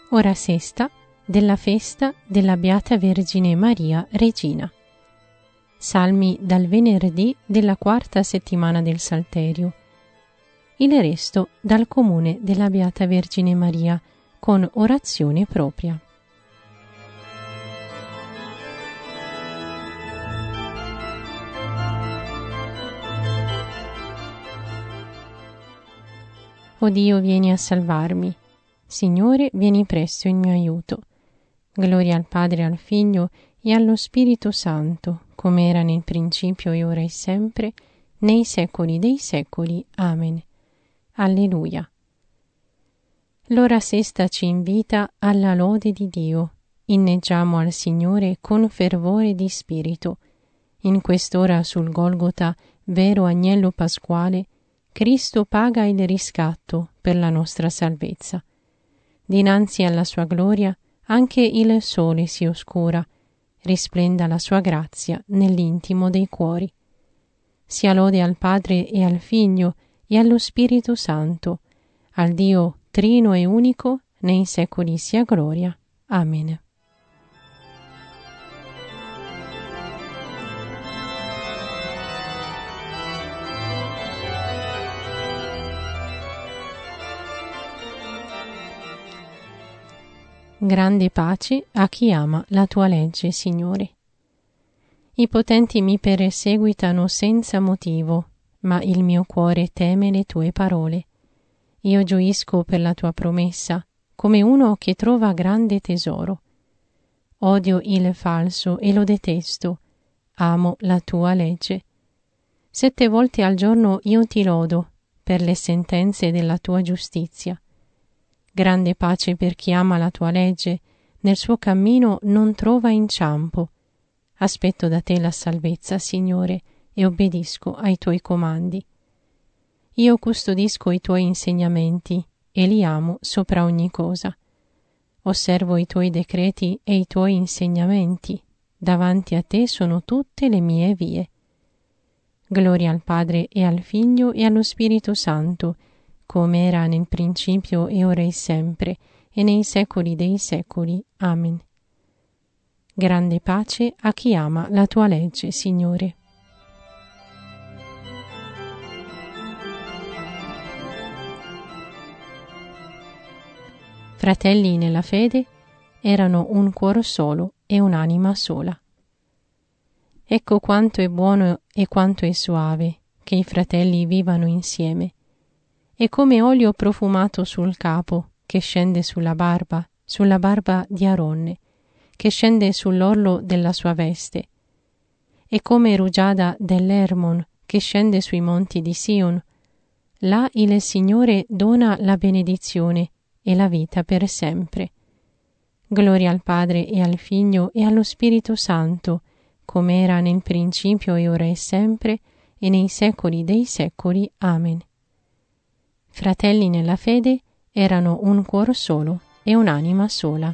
Ora sesta della festa della Beata Vergine Maria Regina. Salmi dal venerdì della quarta settimana del Salterio. Il resto dal comune della Beata Vergine Maria con orazione propria. O Dio, vieni a salvarmi. Signore, vieni presto in mio aiuto. Gloria al Padre, al Figlio e allo Spirito Santo, come era nel principio e ora e sempre, nei secoli dei secoli. Amen. Alleluia. L'ora sesta ci invita alla lode di Dio. Inneggiamo al Signore con fervore di spirito. In quest'ora sul Golgota, vero agnello pasquale, Cristo paga il riscatto per la nostra salvezza. Dinanzi alla sua gloria anche il sole si oscura, risplenda la sua grazia nell'intimo dei cuori. Sia lode al Padre e al Figlio e allo Spirito Santo, al Dio trino e unico, nei secoli sia gloria. Amen. Grande pace a chi ama la tua legge, Signore. I potenti mi perseguitano senza motivo, ma il mio cuore teme le tue parole. Io gioisco per la tua promessa, come uno che trova grande tesoro. Odio il falso e lo detesto. Amo la tua legge. 7 volte al giorno io ti lodo per le sentenze della tua giustizia. Grande pace per chi ama la tua legge, nel suo cammino non trova inciampo. Aspetto da te la salvezza, Signore, e obbedisco ai tuoi comandi. Io custodisco i tuoi insegnamenti e li amo sopra ogni cosa. Osservo i tuoi decreti e i tuoi insegnamenti. Davanti a te sono tutte le mie vie. Gloria al Padre e al Figlio e allo Spirito Santo, come era nel principio e ora e sempre, e nei secoli dei secoli. Amen. Grande pace a chi ama la tua legge, Signore. Fratelli nella fede erano un cuore solo e un'anima sola. Ecco quanto è buono e quanto è suave che i fratelli vivano insieme. È come olio profumato sul capo, che scende sulla barba di Aronne, che scende sull'orlo della sua veste. È come rugiada dell'Hermon, che scende sui monti di Sion. Là il Signore dona la benedizione e la vita per sempre. Gloria al Padre e al Figlio e allo Spirito Santo, come era nel principio e ora e sempre, e nei secoli dei secoli. Amen. Fratelli nella fede erano un cuore solo e un'anima sola.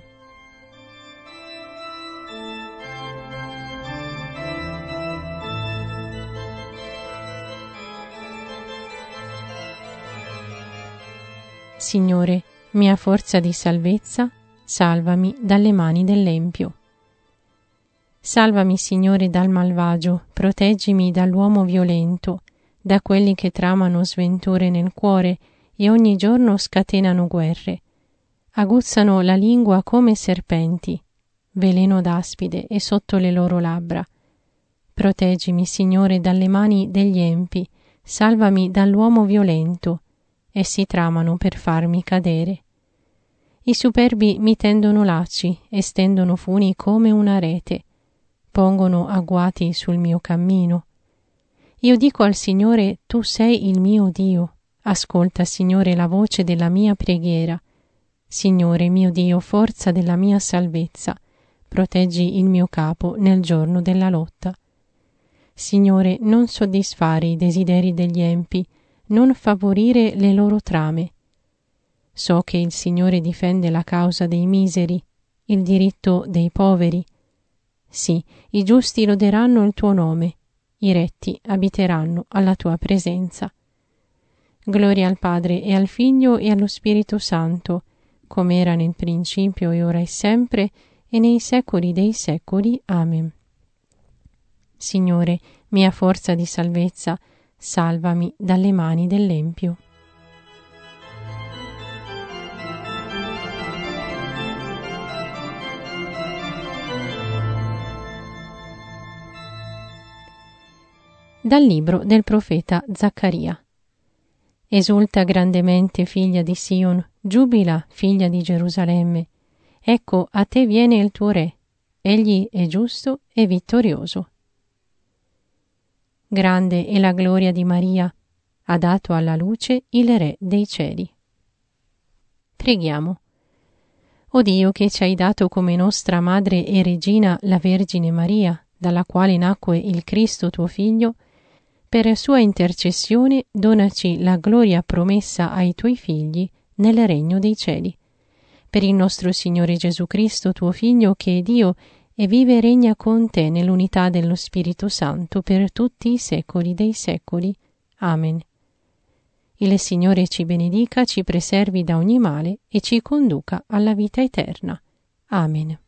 Signore, mia forza di salvezza, salvami dalle mani dell'empio. Salvami, Signore, dal malvagio, proteggimi dall'uomo violento, da quelli che tramano sventure nel cuore e ogni giorno scatenano guerre. Aguzzano la lingua come serpenti, veleno d'aspide è sotto le loro labbra. Proteggimi, Signore, dalle mani degli empi, salvami dall'uomo violento. Essi tramano per farmi cadere. I superbi mi tendono lacci e stendono funi come una rete. Pongono agguati sul mio cammino. Io dico al Signore, tu sei il mio Dio. Ascolta, Signore, la voce della mia preghiera. Signore mio Dio, forza della mia salvezza, proteggi il mio capo nel giorno della lotta. Signore, non soddisfare i desideri degli empi, non favorire le loro trame. So che il Signore difende la causa dei miseri, il diritto dei poveri. Sì, i giusti loderanno il tuo nome, i retti abiteranno alla tua presenza. Gloria al Padre e al Figlio e allo Spirito Santo, come era nel principio e ora e sempre, e nei secoli dei secoli. Amen. Signore, mia forza di salvezza, salvami dalle mani dell'empio. Dal libro del profeta Zaccaria. Esulta grandemente, figlia di Sion, giubila, figlia di Gerusalemme. Ecco, a te viene il tuo re, egli è giusto e vittorioso. Grande è la gloria di Maria, ha dato alla luce il Re dei cieli. Preghiamo. O Dio, che ci hai dato come nostra madre e regina la Vergine Maria, dalla quale nacque il Cristo tuo Figlio, per sua intercessione donaci la gloria promessa ai tuoi figli nel regno dei cieli. Per il nostro Signore Gesù Cristo, tuo Figlio, che è Dio e vive e regna con te nell'unità dello Spirito Santo per tutti i secoli dei secoli. Amen. Il Signore ci benedica, ci preservi da ogni male e ci conduca alla vita eterna. Amen.